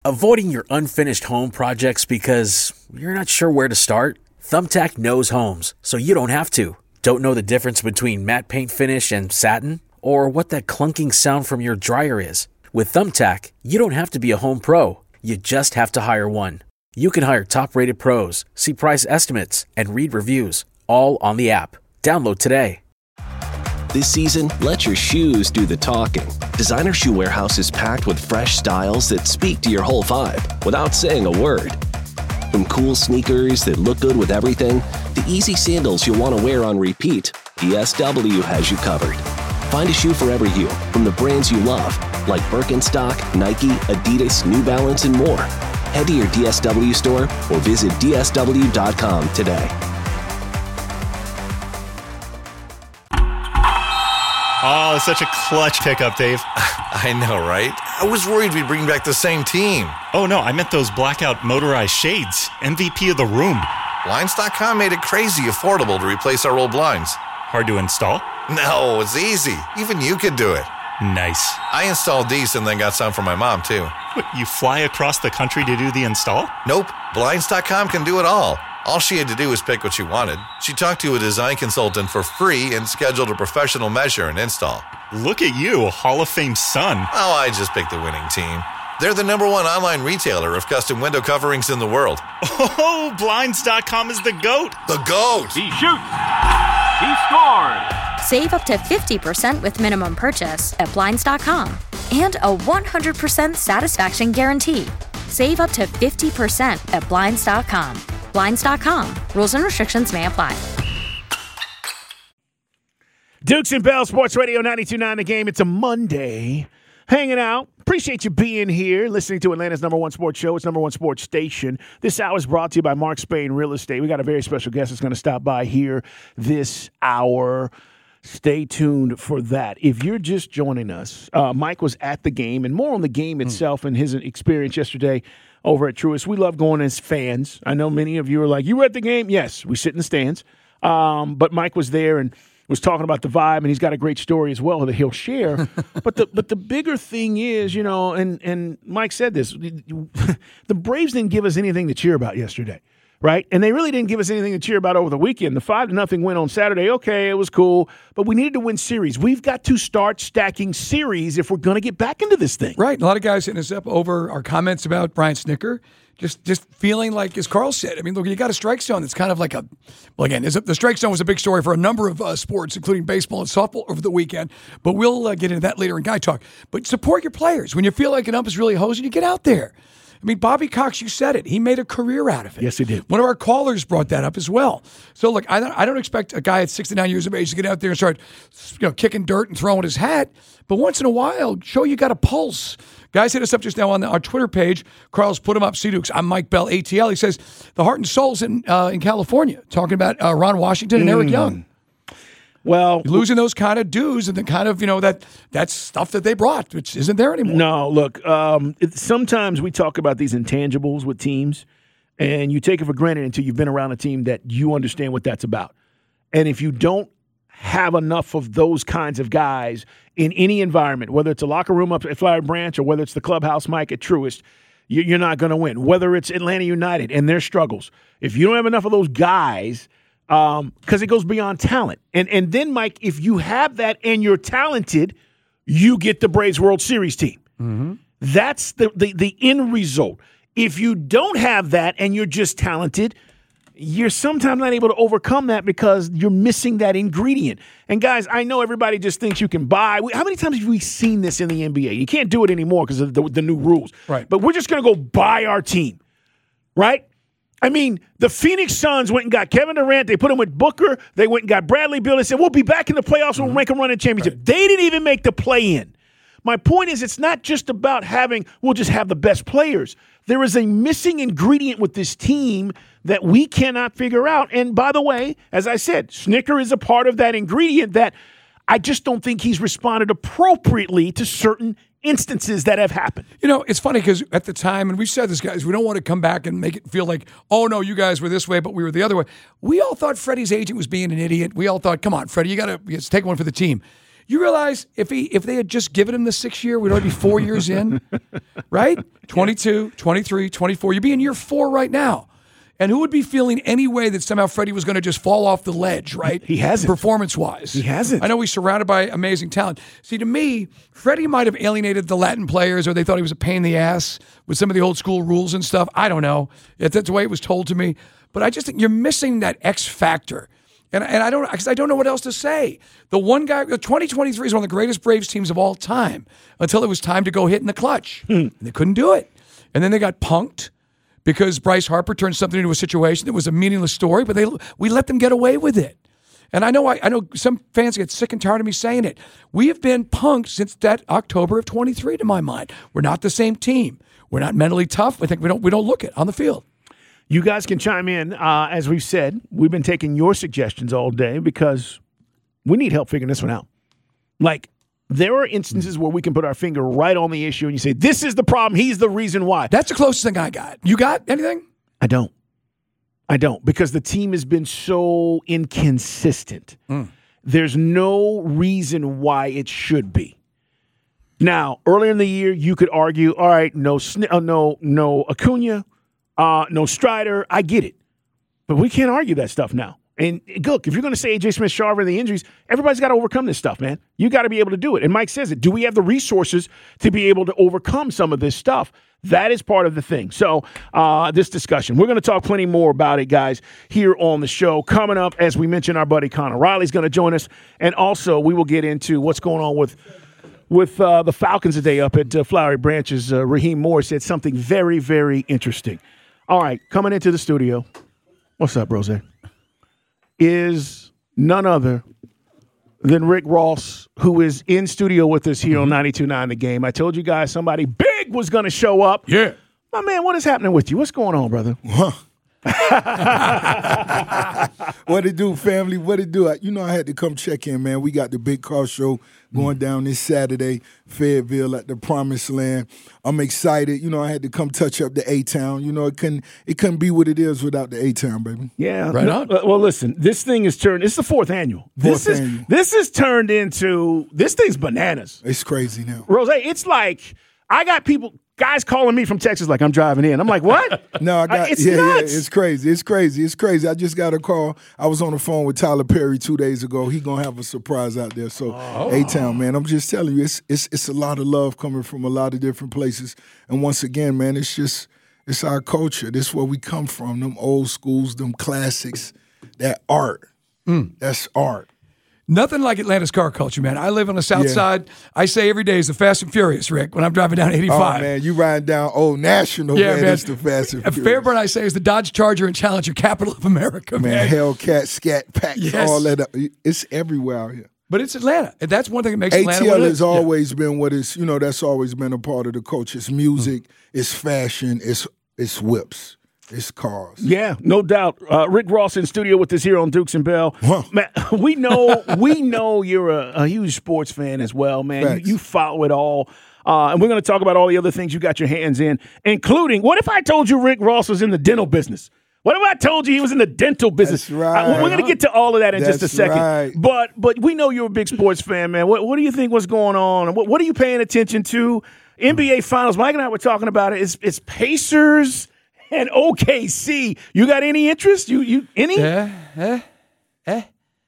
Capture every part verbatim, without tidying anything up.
Avoiding your unfinished home projects because you're not sure where to start? Thumbtack knows homes, so you don't have to. Don't know the difference between matte paint finish and satin? Or what that clunking sound from your dryer is? With Thumbtack, you don't have to be a home pro. You just have to hire one. You can hire top-rated pros, see price estimates, and read reviews, all on the app. Download today. This season, let your shoes do the talking. Designer Shoe Warehouse is packed with fresh styles that speak to your whole vibe without saying a word. From cool sneakers that look good with everything, to easy sandals you'll want to wear on repeat, D S W has you covered. Find a shoe for every you from the brands you love, like Birkenstock, Nike, Adidas, New Balance, and more. Head to your D S W store or visit D S W dot com today. Oh, such a clutch pickup, Dave. I know, right? I was worried we'd bring back the same team. Oh, no, I meant those blackout motorized shades. M V P of the room. Blinds dot com made it crazy affordable to replace our old blinds. Hard to install? No, it's easy. Even you could do it. Nice. I installed these and then got some for my mom, too. What, you fly across the country to do the install? Nope. Blinds dot com can do it all. All she had to do was pick what she wanted. She talked to a design consultant for free and scheduled a professional measure and install. Look at you, Hall of Fame son. Oh, I just picked the winning team. They're the number one online retailer of custom window coverings in the world. Oh, Blinds dot com is the GOAT. The GOAT! He shoots! He scores! Save up to fifty percent with minimum purchase at Blinds dot com. And a one hundred percent satisfaction guarantee. Save up to fifty percent at Blinds dot com. Blinds dot com. Rules and restrictions may apply. Dukes and Bell, Sports Radio ninety-two point nine The Game. It's a Monday. Hanging out. Appreciate you being here, listening to Atlanta's number one sports show. It's number one sports station. This hour is brought to you by Mark Spain Real Estate. We got a very special guest that's going to stop by here this hour. Stay tuned for that. If you're just joining us, uh, Mike was at the game, and more on the game itself mm. and his experience yesterday over at Truist. We love going as fans. I know many of you are like, you were at the game? Yes, we sit in the stands. Um, but Mike was there and was talking about the vibe, and he's got a great story as well that he'll share. but the but the bigger thing is, you know, and, and Mike said this, the Braves didn't give us anything to cheer about yesterday, right? And they really didn't give us anything to cheer about over the weekend. The five to nothing win on Saturday, okay, it was cool, but we needed to win series. We've got to start stacking series if we're going to get back into this thing. Right. A lot of guys hitting us up over our comments about Brian Snitker. Just just feeling like, as Carl said, I mean, look, you got a strike zone that's kind of like a, well, again, the strike zone was a big story for a number of uh, sports, including baseball and softball over the weekend. But we'll uh, get into that later in Guy Talk. But support your players. When you feel like an ump is really hosing, you get out there. I mean, Bobby Cox, you said it. He made a career out of it. Yes, he did. One of our callers brought that up as well. So, look, I don't, I don't expect a guy at sixty-nine years of age to get out there and start, you know, kicking dirt and throwing his hat. But once in a while, show you got a pulse. Guys hit us up just now on the, our Twitter page. Carl's put him up. C-Dukes. I'm Mike Bell, A T L. He says, the heart and soul's in uh, in California, talking about uh, Ron Washington and mm. Eric Young. Well, You're losing those kind of dues and the kind of, you know, that that's stuff that they brought, which isn't there anymore. No, look, um, it, sometimes we talk about these intangibles with teams, and you take it for granted until you've been around a team that you understand what that's about. And if you don't have enough of those kinds of guys in any environment, whether it's a locker room up at Flowery Branch or whether it's the clubhouse mic at Truist, you, you're not going to win. Whether it's Atlanta United and their struggles, if you don't have enough of those guys, um, because it goes beyond talent. And and then, Mike, if you have that and you're talented, you get the Braves World Series team. Mm-hmm. That's the, the the end result. If you don't have that and you're just talented, you're sometimes not able to overcome that because you're missing that ingredient. And, guys, I know everybody just thinks you can buy. How many times have we seen this in the N B A? You can't do it anymore because of the, the new rules. Right. But we're just going to go buy our team, right? I mean, the Phoenix Suns went and got Kevin Durant. They put him with Booker. They went and got Bradley Beal. They said, we'll be back in the playoffs. We'll mm-hmm. make a run in championship. Right. They didn't even make the play-in. My point is it's not just about having, we'll just have the best players. There is a missing ingredient with this team that we cannot figure out. And by the way, as I said, Snitker is a part of that ingredient that I just don't think he's responded appropriately to certain instances that have happened. You know, it's funny because at the time, and we've said this, guys, we don't want to come back and make it feel like, oh, no, you guys were this way, but we were the other way. We all thought Freddie's agent was being an idiot. We all thought, come on, Freddie, you got to take one for the team. You realize if he if they had just given him the six year, we'd already be four years in, right? twenty-two, twenty-three, twenty-four. You'd be in year four right now. And who would be feeling any way that somehow Freddie was going to just fall off the ledge, right? He hasn't. Performance-wise. He hasn't. I know he's surrounded by amazing talent. See, to me, Freddie might have alienated the Latin players, or they thought he was a pain in the ass with some of the old school rules and stuff. I don't know. That's the way it was told to me. But I just think you're missing that X factor. And, and I don't because I don't know what else to say. The one guy, the twenty twenty-three is one of the greatest Braves teams of all time until it was time to go hit in the clutch. Hmm. And they couldn't do it. And then they got punked because Bryce Harper turned something into a situation that was a meaningless story, but they we let them get away with it. And I know I, I know some fans get sick and tired of me saying it. We have been punked since that October of twenty-three, to my mind. We're not the same team. We're not mentally tough. I think we don't we don't look it on the field. You guys can chime in. Uh, as we've said, we've been taking your suggestions all day because we need help figuring this one out. Like, there are instances where we can put our finger right on the issue and you say, this is the problem, he's the reason why. That's the closest thing I got. You got anything? I don't. I don't, because the team has been so inconsistent. Mm. There's no reason why it should be. Now, earlier in the year, you could argue, all right, no, uh, no, no Acuna, uh, no Strider. I get it, but we can't argue that stuff now. And look, if you're going to say A J Smith-Shawver and the injuries, everybody's got to overcome this stuff, man. You got to be able to do it. And Mike says it. Do we have the resources to be able to overcome some of this stuff? That is part of the thing. So uh, this discussion, we're going to talk plenty more about it, guys, here on the show. Coming up, as we mentioned, our buddy Connor Riley's going to join us. And also, we will get into what's going on with with uh, the Falcons today up at uh, Flowery Branches. Uh, Raheem Moore said something very, very interesting. All right, coming into the studio. What's up, Rose? Is none other than Rick Ross, who is in studio with us here on ninety-two point nine The Game. I told you guys somebody big was going to show up. Yeah. My man, what is happening with you? What's going on, brother? Huh. What it do, family? What it do? You know I had to come check in, man. We got the big car show going down this Saturday, Fayetteville at the Promised Land. I'm excited. You know I had to come touch up the A-Town. You know it couldn't it couldn't be what it is without the A-Town, baby. Yeah, right no, on. Well, listen, this thing is turned. It's the fourth annual. Fourth this is annual. this is turned into this thing's bananas. It's crazy now, Rose. It's like I got people. Guys calling me from Texas like I'm driving in. I'm like, what? No, I got it's yeah, nuts. yeah, it's crazy. It's crazy. It's crazy. I just got a call. I was on the phone with Tyler Perry two days ago. He gonna have a surprise out there. So oh. A-Town, man, I'm just telling you, it's it's it's a lot of love coming from a lot of different places. And once again, man, it's just it's our culture. This is where we come from. Them old schools, them classics, that art. Mm. That's art. Nothing like Atlanta's car culture, man. I live on the south Yeah. side. I say every day is the Fast and Furious, Rick, when I'm driving down eighty-five. Oh, man, you riding down Old National, Yeah, man. man. It's the Fast and At Furious. Fairburn, I say, is the Dodge Charger and Challenger capital of America, man. Man, Hellcat, Scat Packs, Yes. all that. Up. It's everywhere out here. But it's Atlanta. And that's one thing that makes Atlanta A T L what it has is. always been what it's, you know, that's always been a part of the culture. It's music, it's fashion, it's it's whips, it's cars. Yeah, no doubt. Uh, Rick Ross in studio with us here on Dukes and Bell. Huh. Man, we know we know you're a, a huge sports fan as well, man. Facts. You, you follow it all. Uh, and we're going to talk about all the other things you got your hands in, including, what if I told you Rick Ross was in the dental business? What if I told you he was in the dental business? That's right. Uh, we're going to get to all of that in That's just a second. right. But but we know you're a big sports fan, man. What, what do you think what's going on? What, what are you paying attention to? N B A Finals, Mike and I were talking about it. It's, it's Pacers and O K C. You got any interest? You you any? Eh, eh, eh.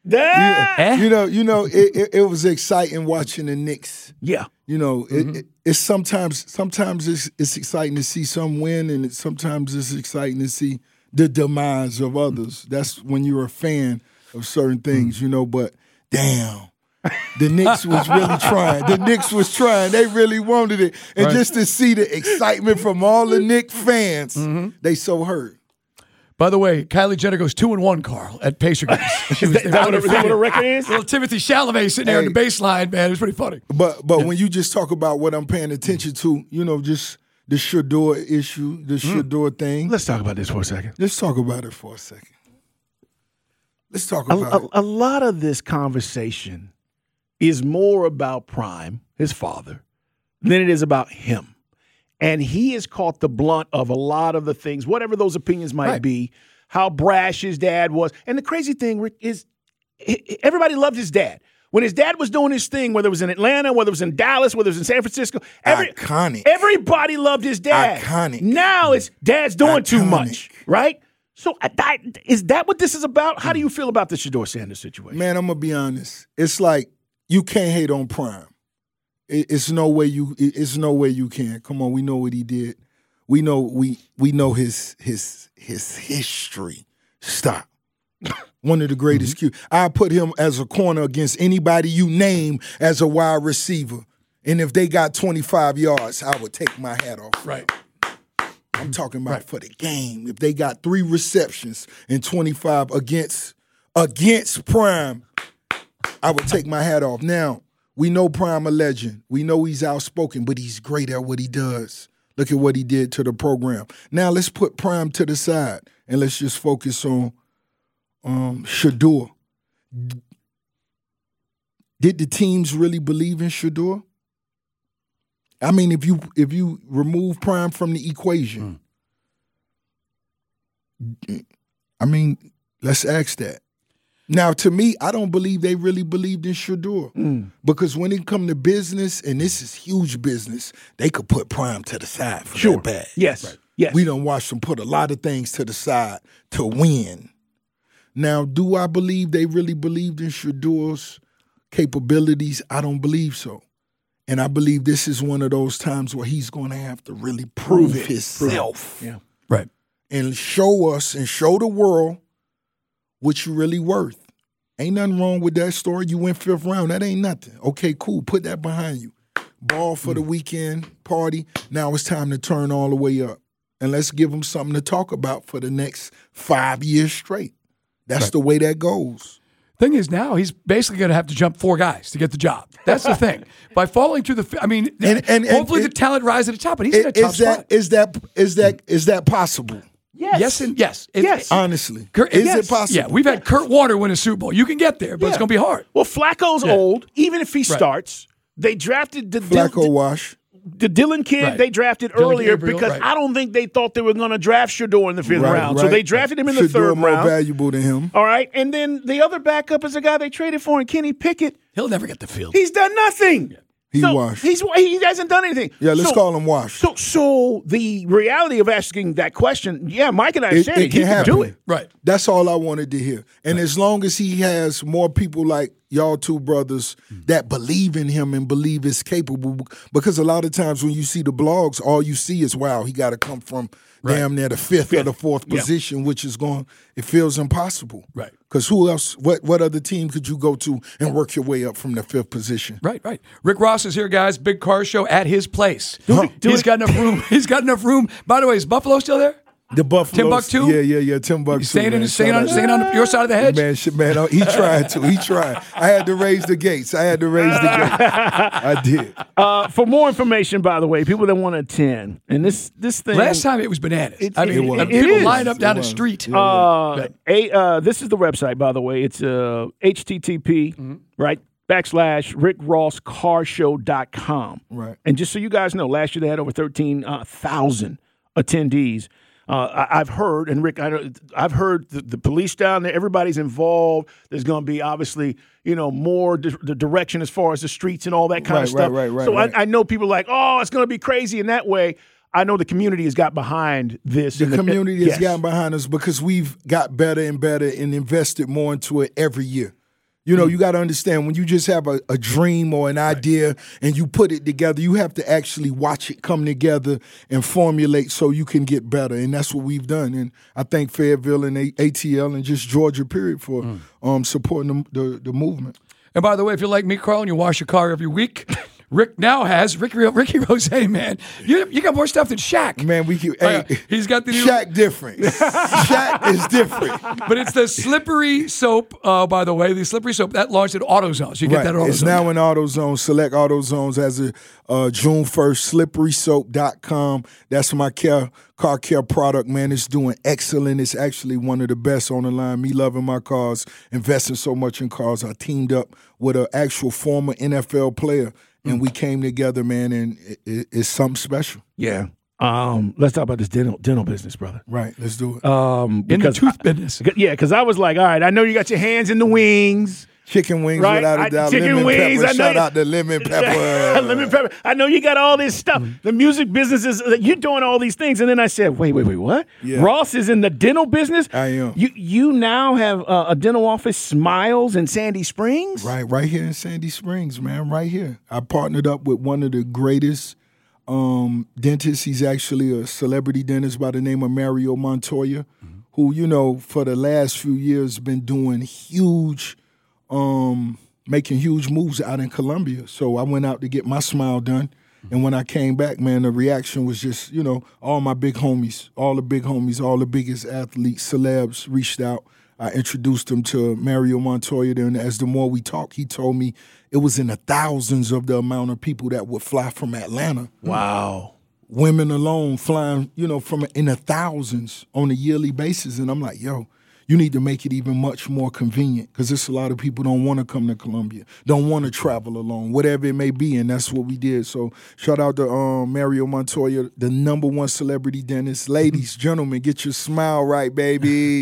Yeah. Eh? You know, you know, it, it, it was exciting watching the Knicks. Yeah. You know, Mm-hmm. it, it, it's sometimes sometimes it's it's exciting to see some win, and it, sometimes it's exciting to see the demise of others. That's when you're a fan of certain things, you know. But damn, the Knicks was really trying. The Knicks was trying. They really wanted it, and Right. just to see the excitement from all the Knicks fans, they so hurt. By the way, Kylie Jenner goes two and one, Carl, at Pacer games. She was Is that what a- is that what a record is? Little Timothy Chalamet sitting there on the baseline, man. It was pretty funny. But but when you just talk about what I'm paying attention to, you know, just the Shador issue, the Shador thing. Let's talk about this for a second. Let's talk about it for a second. Let's talk A, about a, it. a lot of this conversation is more about Prime, his father, than it is about him. And he has caught the blunt of a lot of the things, whatever those opinions might Right. be, how brash his dad was. And the crazy thing, Rick, is everybody loved his dad. When his dad was doing his thing, whether it was in Atlanta, whether it was in Dallas, whether it was in San Francisco, every, iconic. Everybody loved his dad. Iconic. Now it's dad's doing iconic. too much, right? So uh, that, is that what this is about? How do you feel about the Shedeur Sanders situation? Man, I'm gonna be honest. It's like you can't hate on Prime. It, it's no way you. It, it's no way you can. Come on, we know what he did. We know we we know his his his history. Stop. One of the greatest Mm-hmm. Q. I put him as a corner against anybody you name as a wide receiver. And if they got twenty-five yards, I would take my hat off. Right. I'm talking about right. for the game. If they got three receptions and twenty-five against against Prime, I would take my hat off. Now, we know Prime a legend. We know he's outspoken, but he's great at what he does. Look at what he did to the program. Now let's put Prime to the side and let's just focus on um, Shedeur. Did the teams really believe in Shedeur? I mean, if you if you remove Prime from the equation, mm. I mean, let's ask that. Now, to me, I don't believe they really believed in Shedeur mm. because when it come to business, and this is huge business, they could put Prime to the side for sure. that bag. Yes, right. yes. We done watched them put a lot of things to the side to win. Now, do I believe they really believed in Shedeur's capabilities? I don't believe so. And I believe this is one of those times where he's going to have to really prove, prove himself. Prove. Yeah. Right. And show us and show the world what you really worth. Ain't nothing wrong with that story. You went fifth round. That ain't nothing. Okay, cool. Put that behind you. Ball for mm. the weekend party. Now it's time to turn all the way up. And let's give him something to talk about for the next five years straight. That's right. the way that goes. Thing is, now he's basically going to have to jump four guys to get the job. That's the thing. By falling to the, I mean, and, and, hopefully and, the talent rises to the top, but he's in a tough is that, spot. Is that is that is that possible? Yes. Yes and yes. It, yes. Honestly. Kurt, is yes. it possible? Yeah, we've had Kurt Warner win a Super Bowl. You can get there, but yeah. it's going to be hard. Well, Flacco's yeah. old. Even if he right. starts, they drafted the Flacco Dil- wash. The Dylan kid right. they drafted Dylan earlier Gabriel, because right. I don't think they thought they were going to draft Shedeur in the fifth right, round. Right. So they drafted him in the Shedeur third more round. valuable than him. All right. And then the other backup is a guy they traded for, and Kenny Pickett. He'll never get the field. He's done nothing. Yeah. He so washed. He's, he hasn't done anything. Yeah, let's so, call him washed. So, so the reality of asking that question, yeah, Mike and I it, said it it. Can He happen. can do it. Right. That's all I wanted to hear. And right. as long as he has more people like y'all two brothers that believe in him and believe is capable, because a lot of times when you see the blogs, all you see is, wow, he got to come from right. damn near the fifth, fifth. or the fourth yeah. position, which is going, it feels impossible. Right. Because who else, what what other team could you go to and work your way up from the fifth position? Right, right. Rick Ross is here, guys. Big car show at his place. Huh? He's got enough room. He's got enough room. By the way, is Buffalo still there? The Buffalo. Timbuktu? Yeah, yeah, yeah. Timbuktu. He's staying, man. in, staying, on, staying on your side of the hedge? Man, shit, man, he tried to. He tried. I had to raise the gates. I had to raise the gates. I did. Uh, for more information, by the way, people that want to attend, and this this thing. Last time it was bananas. It, I mean, it, it, people it lined up down it the street. Uh, right. a, uh, this is the website, by the way. It's uh, H T T P, mm-hmm. right? backslash rick ross car show dot com. Right. And just so you guys know, last year they had over thirteen thousand attendees. Uh, I, I've heard, and Rick, I, I've heard the, the police down there, everybody's involved. There's going to be, obviously, you know, more di- the direction as far as the streets and all that kind right, of stuff. Right, right, right. so right. I, I know people are like, oh, it's going to be crazy in that way. I know the community has got behind this. The and community the, has yes. gotten behind us because we've got better and better and invested more into it every year. You know, mm. you got to understand, when you just have a, a dream or an idea right. and you put it together, you have to actually watch it come together and formulate so you can get better. And that's what we've done. And I thank Fayetteville and A T L and just Georgia, period, for mm. um, supporting the, the, the movement. And by the way, if you're like me, Carl, and you wash your car every week, Rick now has Ricky Ricky Rose. Man, you you got more stuff than Shaq. Man, we keep, uh, hey, he's got the new Shaq different. Shaq is different. But it's the slippery soap. Uh, by the way, the slippery soap that launched at AutoZone. So you get right. that at AutoZone. It's now in AutoZone. Select AutoZones as a uh, June first. slippery soap dot com. That's my care car care product. Man, it's doing excellent. It's actually one of the best on the line. Me loving my cars, investing so much in cars. I teamed up with an actual former N F L player. And we came together, man, and it, it, it's something special. Yeah. Um, let's talk about this dental dental business, brother. Right. Let's do it. Um, in the tooth business. I, yeah, because I was like, all right, I know you got your hands in the wings. Chicken wings, right? without a I, doubt. chicken lemon wings. pepper. I know Shout you- out to lemon pepper. lemon pepper. I know you got all this stuff. Mm-hmm. The music business is you're doing all these things, and then I said, wait, wait, wait, what? Yeah. Ross is in the dental business. I am. You you now have uh, a dental office, Smiles in Sandy Springs. Right, right here in Sandy Springs, man, right here. I partnered up with one of the greatest um, dentists. He's actually a celebrity dentist by the name of Mario Montoya, mm-hmm. who, you know, for the last few years been doing huge, um, making huge moves out in Colombia. So I went out to get my smile done. And when I came back, man, the reaction was just, you know, all my big homies, all the big homies, all the biggest athletes, celebs reached out. I introduced him to Mario Montoya. Then as the more we talked, he told me it was in the thousands of the amount of people that would fly from Atlanta. Wow. Women alone flying, you know, from in the thousands on a yearly basis. And I'm like, yo, you need to make it even much more convenient because there's a lot of people don't want to come to Colombia, don't want to travel alone, whatever it may be, and that's what we did. So shout out to um, Mario Montoya, the number one celebrity dentist. Ladies, gentlemen, get your smile right, baby.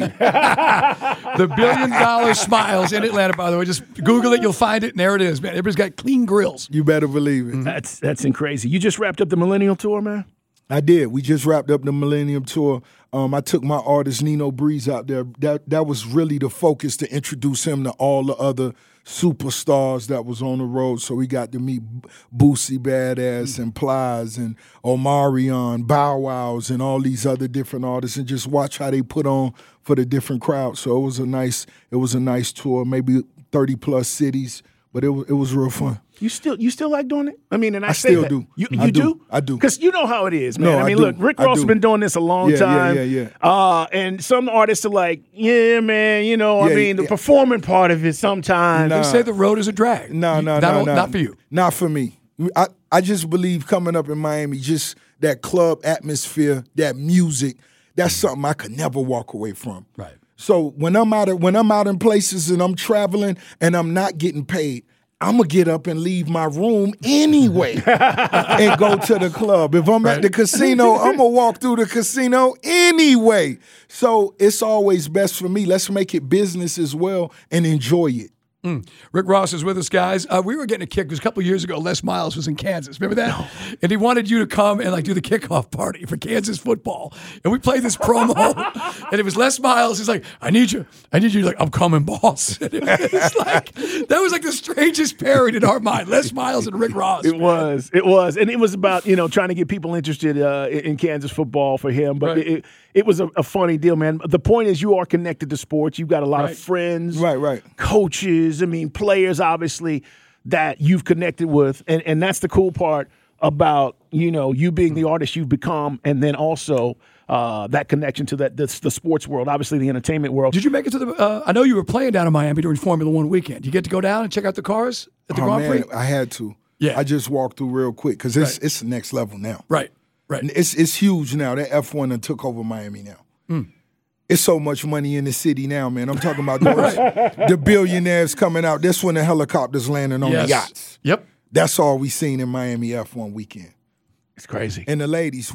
The Billion Dollar Smiles in Atlanta, by the way. Just Google it, you'll find it, and there it is, man. Everybody's got clean grills. You better believe it. That's that's crazy. You just wrapped up the Millennial Tour, man? I did. We just wrapped up the Millennium Tour. Um, I took my artist Nino Breeze out there. That that was really the focus to introduce him to all the other superstars that was on the road. So we got to meet Boosie Badass and Plies and Omarion, Bow Wows, and all these other different artists, and just watch how they put on for the different crowds. So it was a nice, it was a nice tour. Maybe thirty plus cities, but it was it was real fun. You still you still like doing it? I mean, and I, I say still that. do. You, I you do. do? I do. Because you know how it is, man. No, I I mean, do. look, Rick I Ross do. has been doing this a long Yeah, yeah, time. yeah, yeah. Uh, and some artists are like, yeah, man, you know, I Yeah, mean, the yeah. performing part of it sometimes. They say the road is a drag. No, You- no, that no, don't- no. Not for you. Not for me. I, I just believe coming up in Miami, just that club atmosphere, that music, that's something I could never walk away from. Right. So when I'm out of, when I'm out in places and I'm traveling and I'm not getting paid, I'm gonna get up and leave my room anyway and go to the club. If I'm at the casino, I'm gonna walk through the casino anyway. So it's always best for me. Let's make it business as well and enjoy it. Mm. Rick Ross is with us, guys. Uh, we were getting a kick because a couple years ago, Les Miles was in Kansas. Remember that? No. And he wanted you to come and like do the kickoff party for Kansas football. And we played this promo, and it was Les Miles. He's like, "I need you. I need you." He's like, "I'm coming, boss." And it was like that was like the strangest pairing in our mind. Les Miles and Rick Ross. It was, it was, and it was about you know trying to get people interested uh, in in Kansas football for him. But Right. it, it was a, a funny deal, man. The point is, you are connected to sports. You've got a lot Right. of friends, Right, right. coaches. I mean, players, obviously, that you've connected with, and and that's the cool part about you know you being the artist you've become, and then also uh, that connection to that the, the sports world, obviously the entertainment world. Did you make it to the? Uh, I know you were playing down in Miami during Formula One weekend. You get to go down and check out the cars at the Oh, Grand man, Prix. I had to. Yeah. I just walked through real quick because it's Right. it's the next level now. Right. Right. And It's it's huge now. That F one done took over Miami now. Mm. It's so much money in the city now, man. I'm talking about those, the billionaires coming out. This when the helicopters landing on Yes. the yachts. Yep. That's all we seen in Miami F one weekend. It's crazy. And the ladies, woo!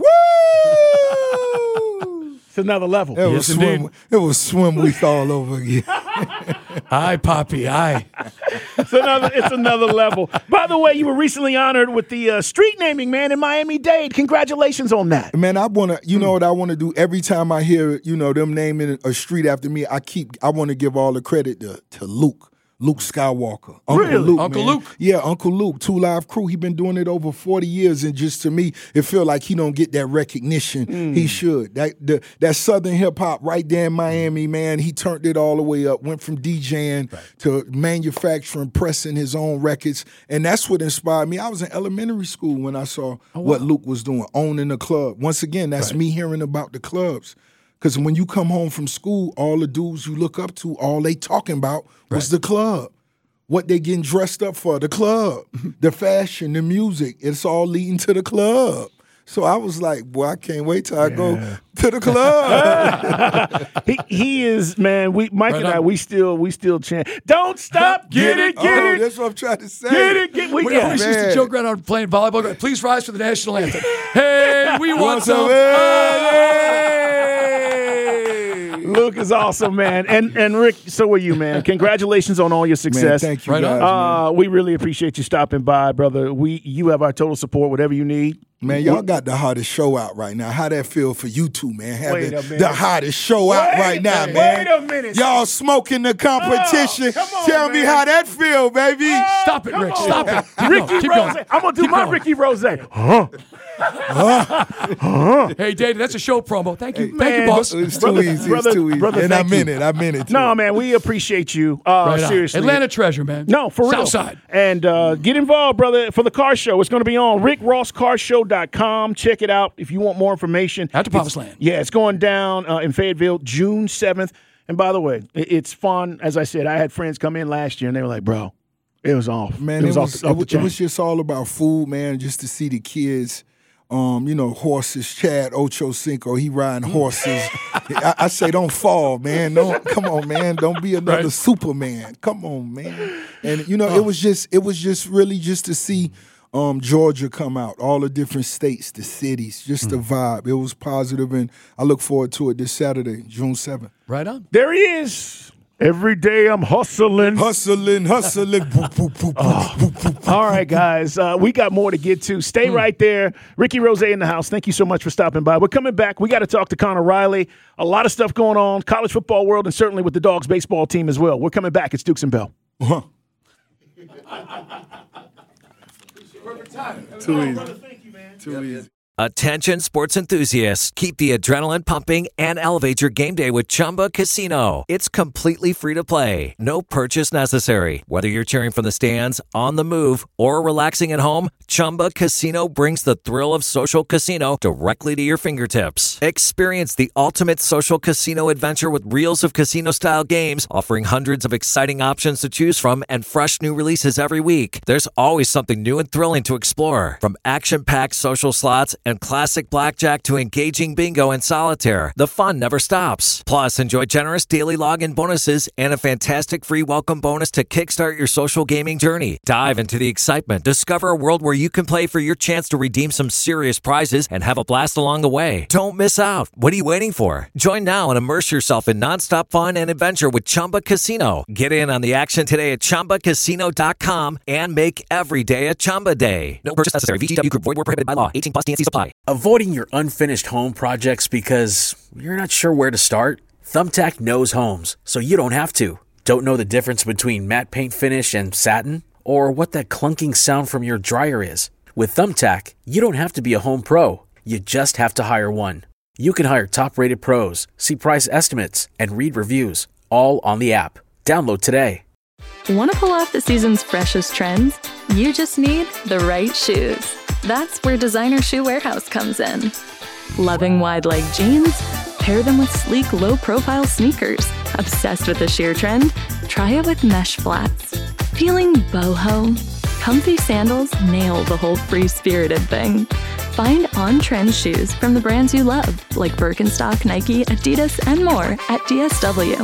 It's another level. It was Yes, swim. indeed. It was swim week all over again. Aye, Poppy. Aye. It's another, it's another level. By the way, you were recently honored with the uh, street naming, man, in Miami-Dade. Congratulations on that. Man, I wanna, you know what I wanna do? Every time I hear, you know, them naming a street after me, I keep, I wanna give all the credit to, to Luke. Luke Skywalker. Uncle Really? Luke, Uncle man. Luke? Yeah, Uncle Luke, Two Live Crew. He been doing it over forty years, and just to me, it feel like he don't get that recognition he should. That the, that Southern hip hop right there in Miami, man, he turned it all the way up, went from DJing to manufacturing, pressing his own records, and that's what inspired me. I was in elementary school when I saw what Luke was doing, owning the club. Once again, that's me hearing about the clubs. Because when you come home from school, all the dudes you look up to, all they talking about was the club. What they getting dressed up for, the club, the fashion, the music. It's all leading to the club. So I was like, boy, I can't wait till I go to the club. he he is, man. We Mike Right and I, on. we still we still chant. Don't stop, get it, get oh, it, that's what I'm trying to say. get it, get. We, We yeah. always used to man. joke around on playing volleyball. Please rise for the national anthem. Hey, we want Want some. some- Luke Duke is awesome, man. And and Rick, so are you, man. Congratulations on all your success. Man, thank you, Right guys. Uh, we really appreciate you stopping by, brother. We you have our total support, whatever you need. Man, y'all got the hottest show out right now. How that feel for you two, man? Wait Having a minute. the hottest show out Wait right a now, minute. man. Wait a minute. Y'all smoking the competition. Oh, come on, Tell me man. how that feel, baby. Stop it, Come Rick. on. Stop it. Keep Ricky going. Keep Rose. going. I'm gonna do Keep my going. Ricky Rose. Huh? Hey, Dave, that's a show promo. Thank you. Thank Man, you, boss. It's too Brother- easy. brother- it's too easy. brother, and I thank meant you. it. I meant it. Too. No, man, we appreciate you. Uh, Right on. seriously. Atlanta treasure, man. No, for real. Southside. And uh, get involved, brother, for the car show. It's going to be on rick ross car show dot com. Check it out if you want more information. Out to It's- Papa's Land. Yeah, it's going down uh, in Fayetteville, June seventh. And by the way, it, it's fun. As I said, I had friends come in last year, and they were like, bro, it was off. Man, it was, it off, was, the, off it, the was, chain. it was just all about food, man, just to see the kids. Um, you know, horses, Chad Ocho Cinco, he riding horses. I, I say don't fall, man. Don't come on, man. Don't be another Right. Superman. Come on, man. And you know, it was just it was just really just to see um, Georgia come out, all the different states, the cities, just the vibe. It was positive, and I look forward to it this Saturday, June seventh. Right on. There he is. Every day I'm hustling. Hustling, hustling. boop, boop, boop, boop, boop, boop. All right, guys. Uh, we got more to get to. Stay right there. Ricky Rose in the house. Thank you so much for stopping by. We're coming back. We got to talk to Connor Riley. A lot of stuff going on, college football world, and certainly with the Dogs baseball team as well. We're coming back. It's Dukes and Bell. Uh-huh. Too easy. Too easy. Attention sports enthusiasts, keep the adrenaline pumping and elevate your game day with Chumba Casino. It's completely free to play. No purchase necessary. Whether you're cheering from the stands, on the move, or relaxing at home, Chumba Casino brings the thrill of social casino directly to your fingertips. Experience the ultimate social casino adventure with reels of casino-style games, offering hundreds of exciting options to choose from and fresh new releases every week. There's always something new and thrilling to explore. From action-packed social slots and classic blackjack to engaging bingo and solitaire, the fun never stops. Plus, enjoy generous daily login bonuses and a fantastic free welcome bonus to kickstart your social gaming journey. Dive into the excitement. Discover a world where you can play for your chance to redeem some serious prizes and have a blast along the way. Don't miss out. What are you waiting for? Join now and immerse yourself in nonstop fun and adventure with Chumba Casino. Get in on the action today at chumba casino dot com and make every day a Chumba day. No purchase necessary. V G W Group. Void where prohibited by law. eighteen plus. T N C supply. Avoiding your unfinished home projects because you're not sure where to start? Thumbtack knows homes, so you don't have to. Don't know the difference between matte paint finish and satin? Or what that clunking sound from your dryer is? With Thumbtack, you don't have to be a home pro. You just have to hire one. You can hire top-rated pros, see price estimates, and read reviews, all on the app. Download today. Want to pull off the season's freshest trends? You just need the right shoes. That's where Designer Shoe Warehouse comes in. Loving wide-leg jeans? Pair them with sleek, low-profile sneakers. Obsessed with the sheer trend? Try it with mesh flats. Feeling boho? Comfy sandals nail the whole free-spirited thing. Find on-trend shoes from the brands you love, like Birkenstock, Nike, Adidas, and more at D S W.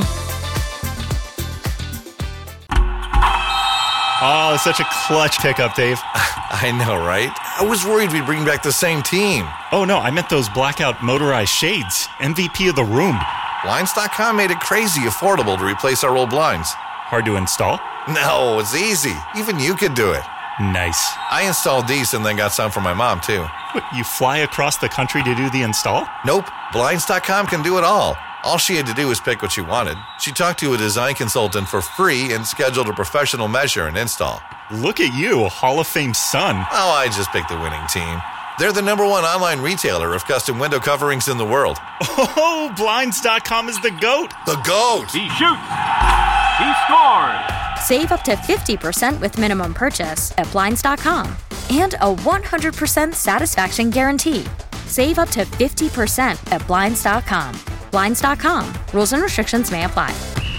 Oh, such a clutch pickup, Dave. I know, right? I was worried we'd bring back the same team. Oh, no, I meant those blackout motorized shades. M V P of the room. Blinds dot com made it crazy affordable to replace our old blinds. Hard to install? No, it's easy. Even you could do it. Nice. I installed these and then got some for my mom, too. What, you fly across the country to do the install? Nope. Blinds dot com can do it all. All she had to do was pick what she wanted. She talked to a design consultant for free and scheduled a professional measure and install. Look at you, a Hall of Fame son. Oh, I just picked the winning team. They're the number one online retailer of custom window coverings in the world. Oh, Blinds dot com is the GOAT. The GOAT! He shoots. He scores. Save up to fifty percent with minimum purchase at blinds dot com and a one hundred percent satisfaction guarantee. Save up to fifty percent at blinds dot com. blinds dot com. Rules and restrictions may apply.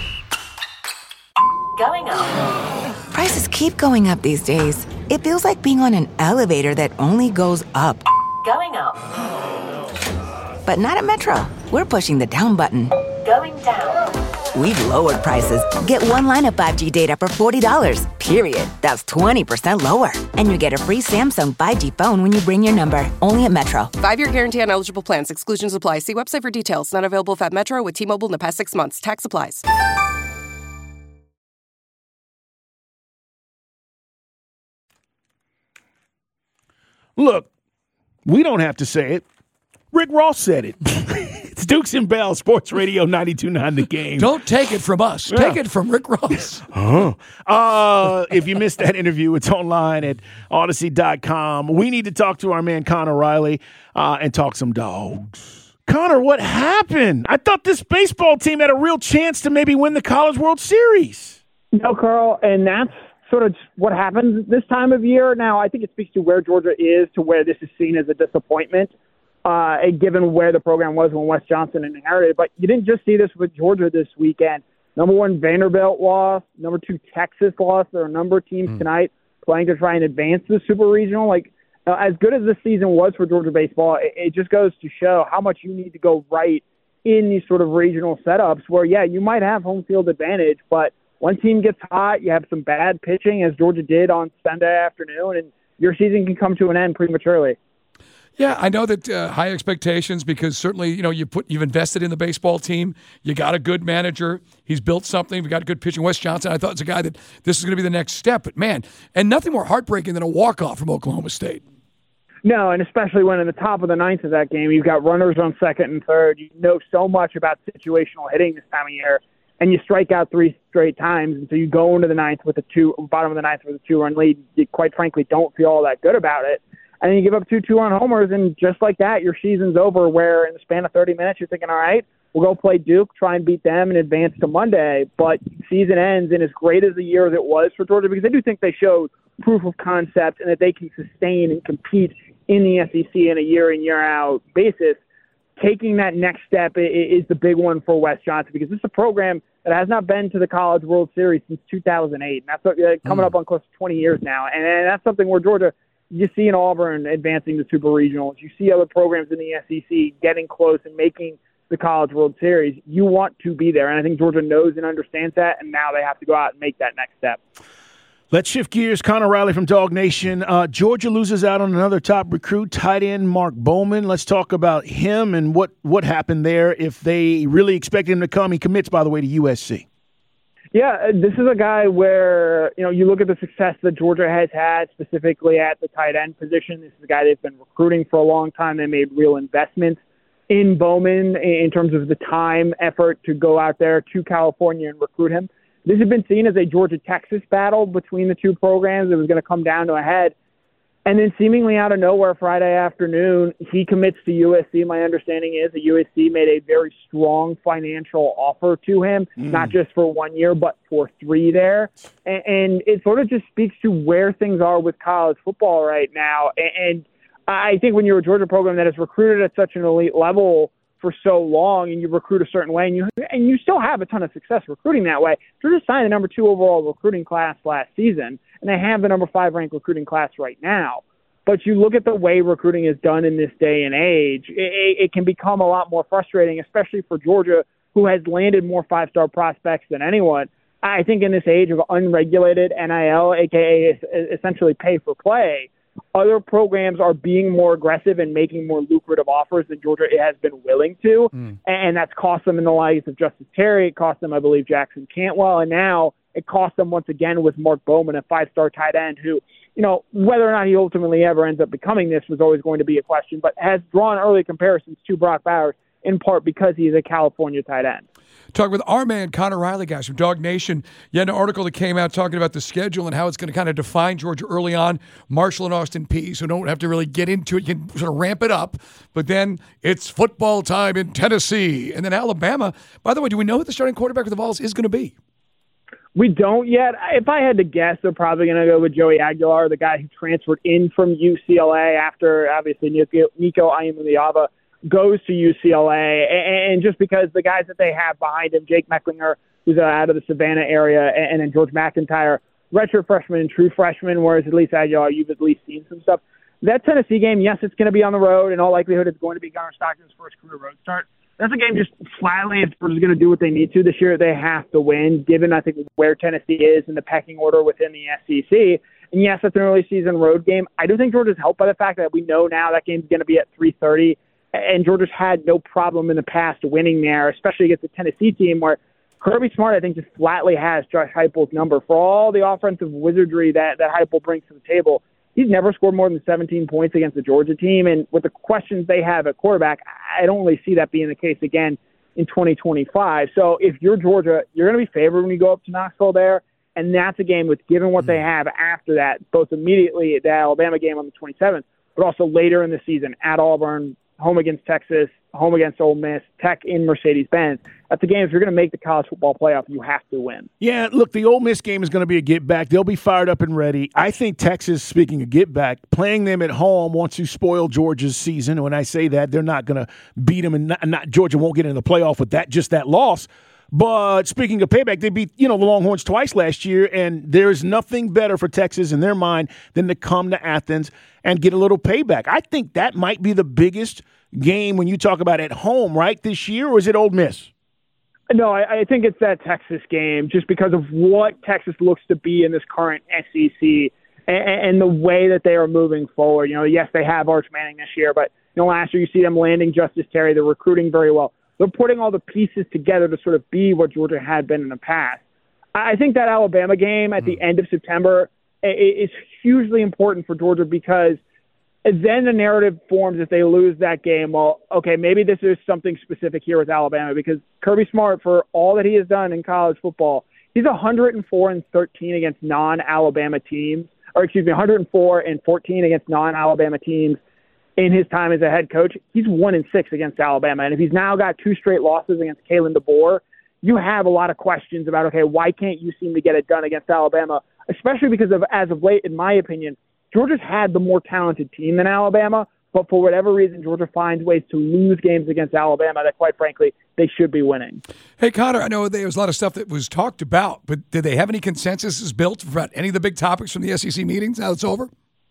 Going up. Prices keep going up these days. It feels like being on an elevator that only goes up. Going up. But not at Metro. We're pushing the down button. Going down. we've lowered prices. Get one line of five G data for forty dollars, period. That's twenty percent lower. And you get a free Samsung five G phone when you bring your number. Only at Metro. Five-year guarantee on eligible plans. Exclusions apply. See website for details. Not available at Metro with T-Mobile in the past six months. Tax applies. Look, we don't have to say it. Rick Ross said it. It's Dukes and Bell, Sports Radio ninety-two point nine The Game. Don't take it from us. Yeah. Take it from Rick Ross. Uh-huh. Uh, if you missed that interview, it's online at Odyssey dot com. We need to talk to our man Connor Riley uh, and talk some dogs. Connor, what happened? I thought this baseball team had a real chance to maybe win the College World Series. No, Carl, and that's sort of what happens this time of year. Now, I think it speaks to where Georgia is, to where this is seen as a disappointment, uh, given where the program was when Wes Johnson inherited. But you didn't just see this with Georgia this weekend. Number one, Vanderbilt lost. Number two, Texas lost. There are a number of teams mm. tonight playing to try and advance the Super Regional. Like, uh, as good as this season was for Georgia baseball, it, it just goes to show how much you need to go right in these sort of regional setups where, yeah, you might have home field advantage, but one team gets hot, you have some bad pitching, as Georgia did on Sunday afternoon, and your season can come to an end prematurely. Yeah, I know that uh, high expectations because certainly, you know, you put you've invested in the baseball team. You got a good manager. He's built something. We got good pitching. Wes Johnson, I thought it's a guy that this is going to be the next step. But man, and nothing more heartbreaking than a walk-off from Oklahoma State. No, and especially when in the top of the ninth of that game, you've got runners on second and third. You know so much about situational hitting this time of year. And you strike out three straight times, and so you go into the ninth with a two, bottom of the ninth with a two-run lead. You quite frankly don't feel all that good about it, and then you give up two two-run homers, and just like that, your season's over. Where in the span of thirty minutes, you're thinking, all right, we'll go play Duke, try and beat them, and advance to Monday. But season ends, and as great as the year as it was for Georgia, because I do think they showed proof of concept and that they can sustain and compete in the S E C on a year-in, year-out basis. Taking that next step is the big one for Wes Johnson, because this is a program that has not been to the College World Series since two thousand eight. And that's uh, coming mm. up on close to twenty years now. And, and that's something where Georgia, you see in Auburn advancing to Super Regionals. You see other programs in the S E C getting close and making the College World Series. You want to be there. And I think Georgia knows and understands that, and now they have to go out and make that next step. Let's shift gears. Connor Riley from Dog Nation. Uh, Georgia loses out on another top recruit, tight end Mark Bowman. Let's talk about him and what, what happened there. If they really expect him to come, he commits, by the way, to U S C. Yeah, this is a guy where, you know, you look at the success that Georgia has had specifically at the tight end position. This is a guy they've been recruiting for a long time. They made real investments in Bowman in terms of the time, effort to go out there to California and recruit him. This had been seen as a Georgia-Texas battle between the two programs. It was going to come down to a head. And then seemingly out of nowhere Friday afternoon, he commits to U S C. My understanding is that U S C made a very strong financial offer to him, mm. not just for one year, but for three there. And, and it sort of just speaks to where things are with college football right now. And I think when you're a Georgia program that has recruited at such an elite level for so long, and you recruit a certain way, and you and you still have a ton of success recruiting that way. Georgia signed the number two overall recruiting class last season, and they have the number five ranked recruiting class right now. But you look at the way recruiting is done in this day and age, it, it can become a lot more frustrating, especially for Georgia, who has landed more five-star prospects than anyone. I think in this age of unregulated N I L, aka essentially pay for play, other programs are being more aggressive and making more lucrative offers than Georgia has been willing to. Mm. And that's cost them in the likes of Justice Terry. It cost them, I believe, Jackson Cantwell. And now it cost them once again with Mark Bowman, a five-star tight end who, you know, whether or not he ultimately ever ends up becoming this was always going to be a question, but has drawn early comparisons to Brock Bowers in part because he's a California tight end. Talking with our man, Connor Riley, guys, from Dog Nation. You had an article that came out talking about the schedule and how it's going to kind of define Georgia early on. Marshall and Austin Peay, so don't have to really get into it. You can sort of ramp it up. But then it's football time in Tennessee. And then Alabama. By the way, do we know who the starting quarterback for the Vols is going to be? We don't yet. If I had to guess, they're probably going to go with Joey Aguilar, the guy who transferred in from U C L A after, obviously, Nico, Nico Iamaleava goes to U C L A, and just because the guys that they have behind him, Jake Mecklinger, who's out of the Savannah area, and then George McIntyre, redshirt freshman and true freshman, whereas at least Aguilar, you've at least seen some stuff. That Tennessee game, yes, it's going to be on the road. In all likelihood, it's going to be Gunnar Stockton's first career road start. that's a game just flatly, if Georgia's going to do what they need to this year, they have to win, given, I think, where Tennessee is in the pecking order within the S E C. And yes, it's an early season road game. I do think Georgia's helped by the fact that we know now that game's going to be at three thirty, and Georgia's had no problem in the past winning there, especially against the Tennessee team where Kirby Smart, I think, just flatly has Josh Heupel's number. For all the offensive wizardry that, that Heupel brings to the table, he's never scored more than seventeen points against the Georgia team. And with the questions they have at quarterback, I don't really see that being the case again in twenty twenty-five. So if you're Georgia, you're going to be favored when you go up to Knoxville there. And that's a game with, given what they have after that, both immediately the Alabama game on the twenty-seventh, but also later in the season at Auburn, home against Texas, home against Ole Miss, Tech in Mercedes-Benz. That's a game, if you're going to make the college football playoff, you have to win. Yeah, look, the Ole Miss game is going to be a get-back. They'll be fired up and ready. I think Texas, speaking of get-back, playing them at home wants to spoil Georgia's season. When I say that, they're not going to beat them, and not, not Georgia won't get into the playoff with that, just that loss. But speaking of payback, they beat, you know, the Longhorns twice last year, and there's nothing better for Texas in their mind than to come to Athens and get a little payback. I think that might be the biggest game when you talk about at home, right, this year, or is it Ole Miss? No, I, I think it's that Texas game just because of what Texas looks to be in this current S E C and, and the way that they are moving forward. You know, yes, they have Arch Manning this year, but, you know, last year you see them landing Justice Terry. They're recruiting very well. They're putting all the pieces together to sort of be what Georgia had been in the past. I think that Alabama game at the end of September is hugely important for Georgia because then the narrative forms if they lose that game, well, okay, maybe this is something specific here with Alabama because Kirby Smart, for all that he has done in college football, he's one hundred four and thirteen against non-Alabama teams, or excuse me, one hundred four and fourteen against non-Alabama teams. In his time as a head coach, he's one and six against Alabama. And if he's now got two straight losses against Kalen DeBoer, you have a lot of questions about, okay, why can't you seem to get it done against Alabama? Especially because of, as of late, in my opinion, Georgia's had the more talented team than Alabama, but for whatever reason, Georgia finds ways to lose games against Alabama that, quite frankly, they should be winning. Hey, Connor, I know there was a lot of stuff that was talked about, but did they have any consensus built about any of the big topics from the S E C meetings now it's over?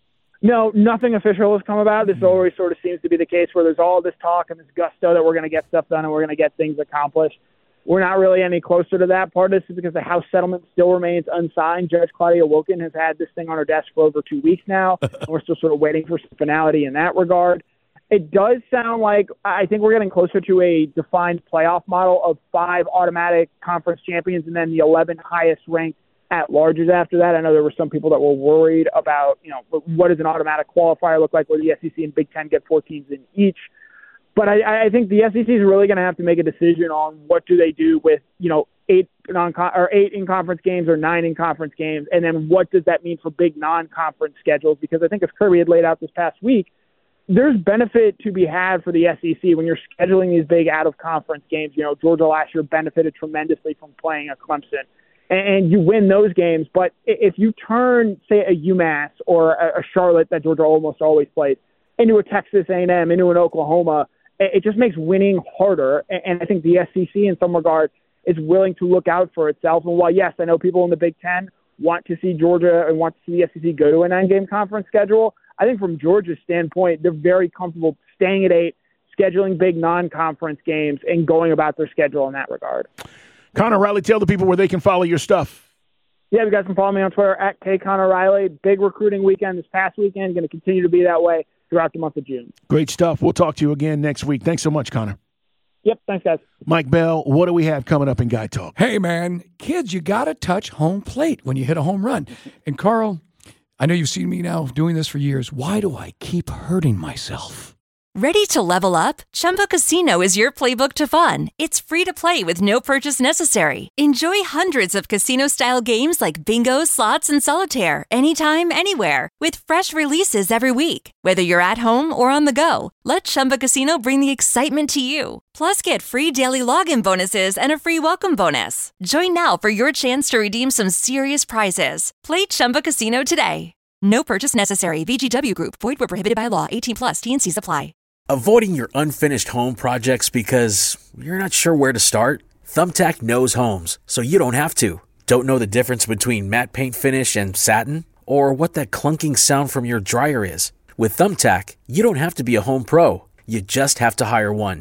No, nothing official has come about. This always sort of seems to be the case where there's all this talk and this gusto that we're going to get stuff done and we're going to get things accomplished. We're not really any closer to that. Part of this is because the House settlement still remains unsigned. Judge Claudia Wilken has had this thing on her desk for over two weeks now, and we're still sort of waiting for some finality in that regard. It does sound like I think we're getting closer to a defined playoff model of five automatic conference champions and then the eleven highest ranked at-larges after that. I know there were some people that were worried about, you know, what does an automatic qualifier look like where the S E C and Big Ten get four teams in each. But I, I think the S E C is really going to have to make a decision on what do they do with, you know, eight non or eight in-conference games or nine in-conference games, and then what does that mean for big non-conference schedules? Because I think as Kirby had laid out this past week, there's benefit to be had for the S E C when you're scheduling these big out-of-conference games. You know, Georgia last year benefited tremendously from playing a Clemson. And you win those games. But if you turn, say, a UMass or a Charlotte that Georgia almost always plays into a Texas A and M, into an Oklahoma, it just makes winning harder. And I think the S E C in some regard is willing to look out for itself. And while, yes, I know people in the Big Ten want to see Georgia and want to see the S E C go to a nine-game conference schedule, I think from Georgia's standpoint, they're very comfortable staying at eight, scheduling big non-conference games, and going about their schedule in that regard. Connor Riley, tell the people where they can follow your stuff. Yeah, you guys can follow me on Twitter at K Connor Riley. Big recruiting weekend this past weekend. Going to continue to be that way throughout the month of June. Great stuff. We'll talk to you again next week. Thanks so much, Connor. Yep, thanks, guys. Mike Bell, what do we have coming up in Guy Talk? Hey, man, kids, you got to touch home plate when you hit a home run. And, Carl, I know you've seen me now doing this for years. Why do I keep hurting myself? Ready to level up? Chumba Casino is your playbook to fun. It's free to play with no purchase necessary. Enjoy hundreds of casino-style games like bingo, slots, and solitaire anytime, anywhere with fresh releases every week. Whether you're at home or on the go, let Chumba Casino bring the excitement to you. Plus, get free daily login bonuses and a free welcome bonus. Join now for your chance to redeem some serious prizes. Play Chumba Casino today. No purchase necessary. V G W Group. Void where prohibited by law. eighteen plus. T and C's apply. Avoiding your unfinished home projects because you're not sure where to start? Thumbtack knows homes, so you don't have to. Don't know the difference between matte paint finish and satin? Or what that clunking sound from your dryer is? With Thumbtack, you don't have to be a home pro. You just have to hire one.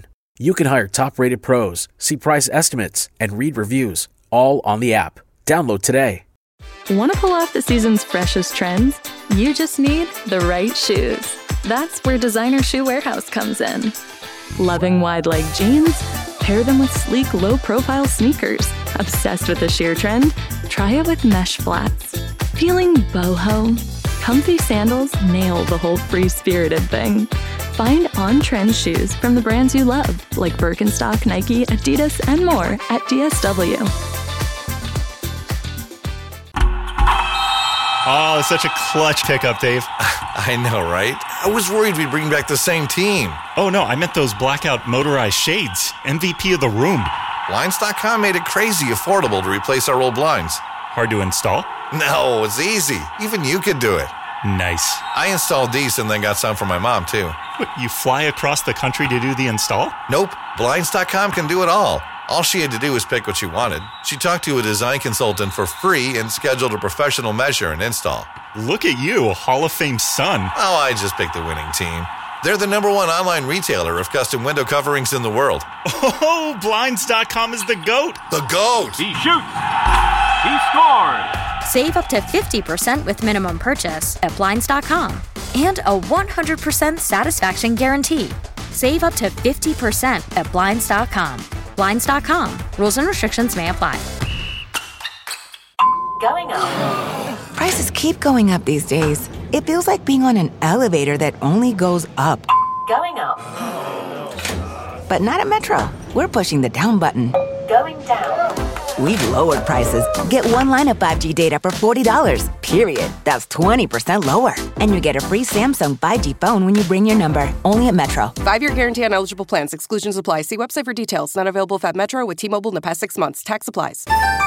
You can hire top-rated pros, see price estimates, and read reviews, all on the app. Download today. Want to pull off the season's freshest trends? You just need the right shoes. That's where Designer Shoe Warehouse comes in. Loving wide leg jeans? Pair them with sleek, low-profile sneakers. Obsessed with the sheer trend? Try it with mesh flats. Feeling boho? Comfy sandals nail the whole free-spirited thing. Find on-trend shoes from the brands you love, like Birkenstock, Nike, Adidas, and more at D S W. Oh, it's such a clutch pickup, Dave. I know, right? I was worried we'd bring back the same team. Oh, no, I meant those blackout motorized shades. M V P of the room. Blinds dot com made it crazy affordable to replace our old blinds. Hard to install? No, it's easy. Even you could do it. Nice. I installed these and then got some for my mom, too. What, you fly across the country to do the install? Nope. Blinds dot com can do it all. All she had to do was pick what she wanted. She talked to a design consultant for free and scheduled a professional measure and install. Look at you, a Hall of Fame son. Oh, I just picked the winning team. They're the number one online retailer of custom window coverings in the world. Oh, Blinds dot com is the GOAT. The GOAT! He shoots! He scores! Save up to fifty percent with minimum purchase at Blinds dot com and a one hundred percent satisfaction guarantee. Save up to fifty percent at Blinds dot com. Blinds dot com. Rules and restrictions may apply. Going up. Prices keep going up these days. It feels like being on an elevator that only goes up. Going up. But not at Metro. We're pushing the down button. Going down. We've lowered prices. Get one line of five G data for forty dollars, period. That's twenty percent lower. And you get a free Samsung five G phone when you bring your number. Only at Metro. Five-year guarantee on eligible plans. Exclusions apply. See website for details. Not available at Metro with T-Mobile in the past six months. Tax applies.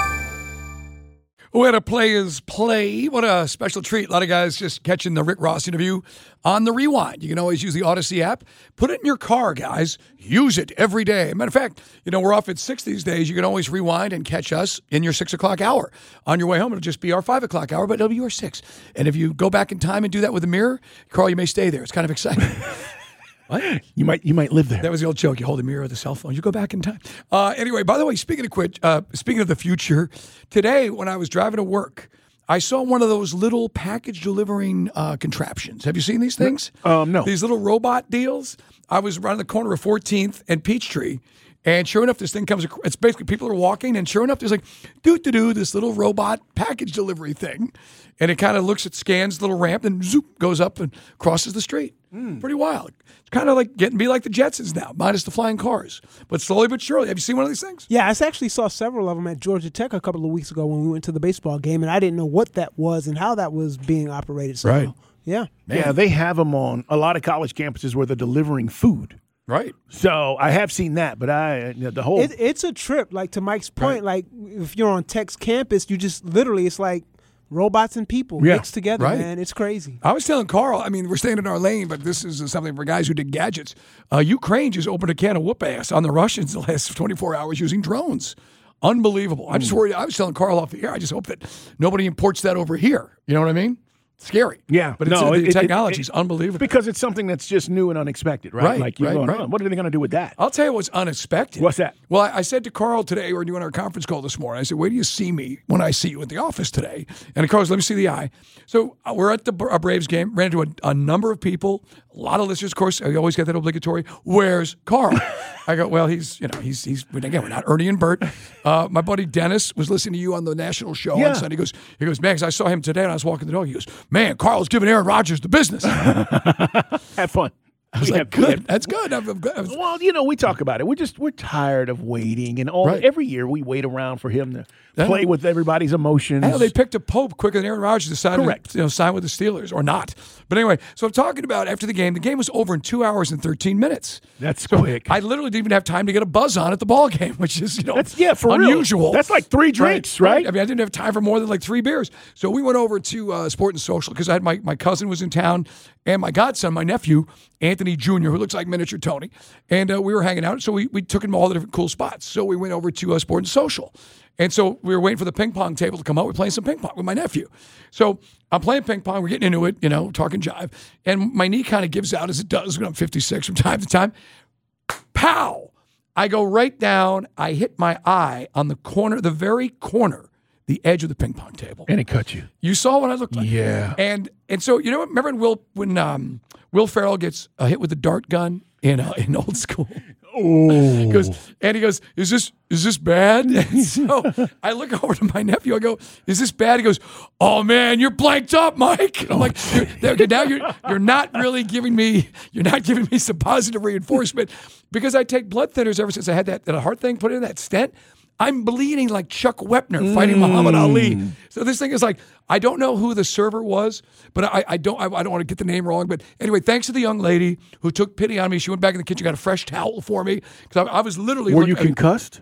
What a players play. What a special treat. A lot of guys just catching the Rick Ross interview on the Rewind. You can always use the Odyssey app. Put it in your car, guys. Use it every day. Matter of fact, you know, we're off at six these days. You can always rewind and catch us in your six o'clock hour. On your way home, it'll just be our five o'clock hour, but it'll be your six. And if you go back in time and do that with a mirror, Carl, you may stay there. It's kind of exciting. What? You might you might live there. That was the old joke. You hold a mirror with a cell phone. You go back in time. Uh, anyway, by the way, speaking of quit, uh, speaking of the future, today when I was driving to work, I saw one of those little package delivering uh, contraptions. Have you seen these things? Um, no. These little robot deals. I was around the corner of fourteenth and Peachtree, and sure enough, this thing comes. It's basically people are walking, and sure enough, there's like doo doo doo this little robot package delivery thing, and it kind of looks, it scans the little ramp, and zoop goes up and crosses the street. Mm. Pretty wild. It's kind of like getting to be like the Jetsons now, minus the flying cars. But slowly but surely. Have you seen one of these things? Yeah, I actually saw several of them at Georgia Tech a couple of weeks ago when we went to the baseball game, and I didn't know what that was and how that was being operated. So, right. Yeah. Man. Yeah, they have them on a lot of college campuses where they're delivering food. Right. So I have seen that, but I the whole it, it's a trip. Like to Mike's point, right. Like if you're on Tech's campus, you just literally it's like robots and people yeah. mixed together, right. man. It's crazy. I was telling Carl, I mean, we're staying in our lane, but this is something for guys who dig gadgets. Uh, Ukraine just opened a can of whoop ass on the Russians the last twenty-four hours using drones. Unbelievable. I'm just worried. I was telling Carl off the air, I just hope that nobody imports that over here. You know what I mean? Scary. Yeah. But no, it's, the it, technology is it, unbeliable. Because it's something that's just new and unexpected, right? Right, like you're right, going, right. oh, what are they going to do with that? I'll tell you what's unexpected. What's that? Well, I, I said to Carl today, we were doing our conference call this morning, I said, wait till you see me when I see you at the office today. And Carl goes, let me see the eye. So uh, we're at the uh, Braves game, ran into a, a number of people, a lot of listeners, of course. I always get that obligatory, where's Carl? I go, well, he's, you know, he's, he's again, we're not Ernie and Bert. Uh, my buddy Dennis was listening to you on the national show yeah. on Sunday. He goes, he goes, man, because I saw him today and I was walking the dog. He goes, man, Carl's giving Aaron Rodgers the business. Have fun. I was we like, good. Have, That's good. I'm, I'm good. Was, well, you know, we talk about it. We're just we're tired of waiting, and all right. every year we wait around for him to yeah. play with everybody's emotions. Hell, they picked a Pope quicker than Aaron Rodgers decided Correct. to you know, sign with the Steelers or not. But anyway, so I'm talking about after the game. The game was over in two hours and thirteen minutes. That's so quick. I literally didn't even have time to get a buzz on at the ball game, which is you know That's, yeah, for unusual. Real. That's like three drinks, right? right? I mean, I didn't have time for more than like three beers. So we went over to uh, Sport and Social because I had my my cousin was in town and my godson, my nephew Anthony Junior, who looks like miniature Tony, and uh, we were hanging out. So we we took him to all the different cool spots. So we went over to uh, Sport and Social. And so we were waiting for the ping pong table to come out. We're playing some ping pong with my nephew. So I'm playing ping pong. We're getting into it, you know, talking jive. And my knee kind of gives out as it does when I'm fifty-six from time to time. Pow! I go right down. I hit my eye on the corner, the very corner, the edge of the ping pong table. And it cut you. You saw what I looked like. Yeah. And and so, you know what? Remember when Will, when, um, Will Ferrell gets uh, hit with a dart gun in uh, in Old School? Oh. He goes, and he goes, is this is this bad? And so I look over to my nephew. I go, is this bad? He goes, oh man, you're blanked up, Mike. And I'm like, you're, now you're you're not really giving me you're not giving me some positive reinforcement because I take blood thinners ever since I had that, that heart thing put in that stent. I'm bleeding like Chuck Wepner fighting Mm. Muhammad Ali. So this thing is like, I don't know who the server was, but I, I don't I, I don't want to get the name wrong. But anyway, thanks to the young lady who took pity on me. She went back in the kitchen, got a fresh towel for me because I, I was literally. Were looking, you concussed?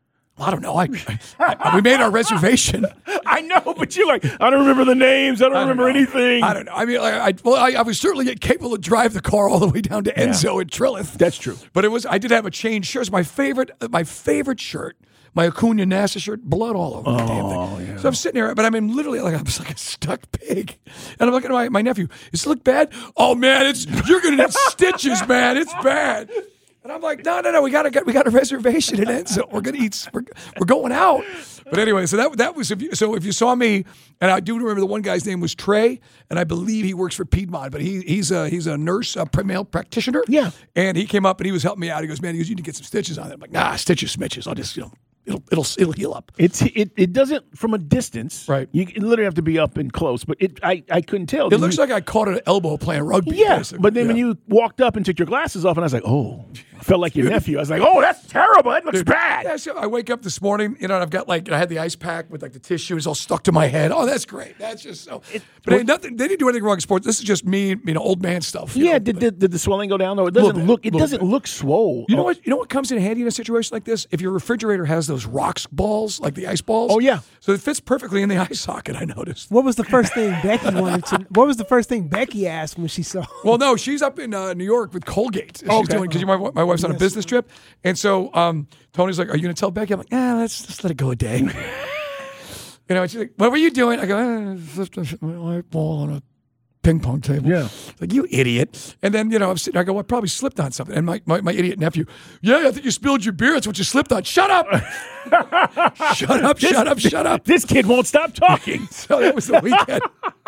I don't know. I, I we made our reservation. I know, but you're like, I don't remember the names. I don't, I don't remember know. anything. I don't know. I mean, I, I, well, I, I was certainly capable to drive the car all the way down to Yeah. Enzo and Trillith. That's true. But it was. I did have a chain shirt. It was my favorite. My favorite shirt. My Acuna NASA shirt, blood all over the damn thing. Yeah. So I'm sitting here, but I'm in literally like I'm just like a stuck pig. And I'm looking at my, my nephew. Does it look bad? Oh man, it's you're gonna need stitches, man. It's bad. And I'm like, no, no, no. We got a we got a reservation at Enzo. We're gonna eat. We're, we're going out. But anyway, so that that was if you, so if you saw me, and I do remember the one guy's name was Trey, and I believe he works for Piedmont, but he he's a he's a nurse, a male practitioner. Yeah. And he came up and he was helping me out. He goes, man, he goes, you need to get some stitches on it. I'm like, nah, stitches, smitches. I'll just you know. It'll it'll it'll heal up. It's it, it doesn't from a distance. Right. You literally have to be up and close, but it I, I couldn't tell. It looks like I caught an elbow playing rugby. Yeah, basically. but then when Yeah. you walked up and took your glasses off, and I was like, oh, I felt like your nephew. I was like, oh, that's terrible. That looks Dude, bad. Yeah, so I wake up this morning, you know, and I've got like I had the ice pack with like the tissues all stuck to my head. Oh, that's great. That's just so. But ain't nothing. They didn't do anything wrong in sports. This is just me, you know, old man stuff. you Yeah, know, did, but- did, did the swelling go down though? It doesn't Little bit, look. It little doesn't bit. look swole. You know Oh. what? You know what comes in handy in a situation like this? If your refrigerator has those rocks balls, like the ice balls. Oh, yeah. So it fits perfectly in the eye socket. I noticed. What was the first thing Becky wanted to? What was the first thing Becky asked when she saw? Well, no, she's up in uh, New York with Colgate. She's Okay. doing because my my wife's on a Yes. business trip, and so um, Tony's like, "Are you going to tell Becky?" I'm like, "Yeah, let's just let it go a day." You know, and she's like, "What were you doing?" I go, eh, "Flipped a light ball on a ping pong table." Yeah. Like, you idiot. And then, you know, I'm sitting there, I go, "I probably slipped on something." And my, my, my idiot nephew, "Yeah, I think you spilled your beer. That's what you slipped on." Shut up. shut up, shut up, shut up. This kid won't stop talking. So that was the weekend.